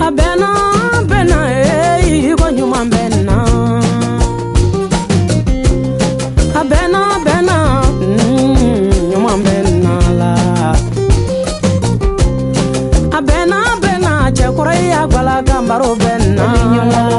Abena bena go nyuma bena. Abena bena nyuma bena la. Abena bena chekore ya gwala gambaro bena.